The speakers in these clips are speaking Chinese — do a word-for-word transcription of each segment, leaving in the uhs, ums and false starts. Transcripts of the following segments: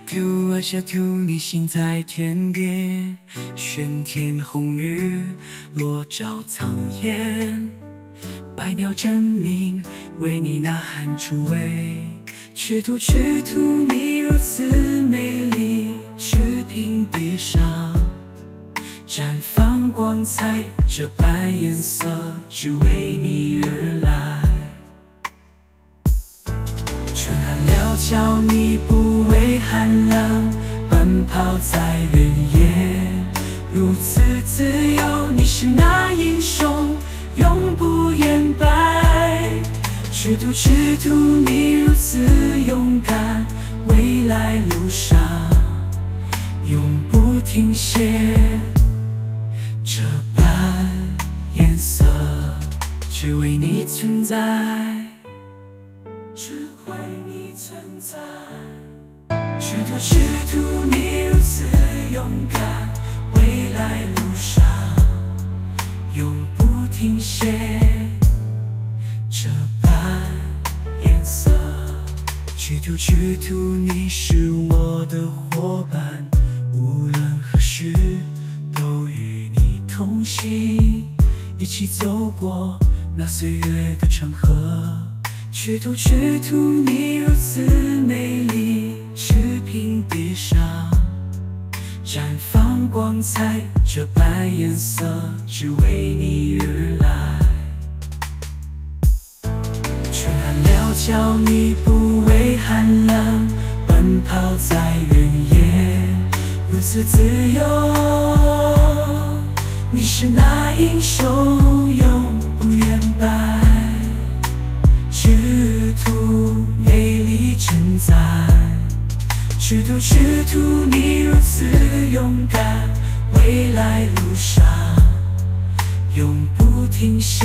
丢啊小丢，你心在天边，喧天红日，落照苍烟。百鸟争鸣，为你呐喊助威。去途去途，你如此美丽，持瓶别上，绽放光彩，这般颜色只为你而来。春寒料峭，你不畏寒冷，奔跑在原野，如此自由，你是那英雄，永不言败。去途去途，你如此勇敢，未来路上永不停歇。这般颜色只为你存在，只为你存在。去途去途，你如此勇敢，未来路上永不停歇。这般颜色，去途去途，你是我的伙伴，无论何时都与你同行，一起走过那岁月的长河。去途去途，你如此美丽，持瓶别上，绽放光彩，这般颜色只为你而来。春寒料峭，你不畏寒冷，奔跑在原野，如此自由，你是那英雄，永不言败。去途美丽承载，去途去途，你如此勇敢，未来路上永不停歇。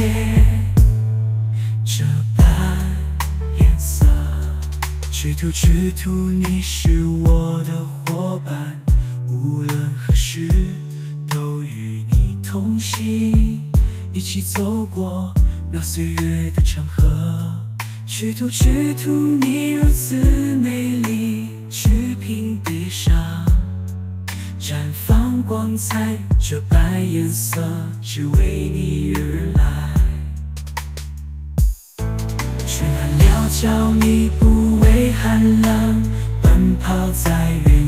这般颜色，去途去途，你是我的伙伴，无论何时都与你同行，一起走过那岁月的长河。去途去途，你如此美丽，持瓶别上，绽放光彩，这般颜色只为你而来。春寒料峭，你不畏寒冷，奔跑在原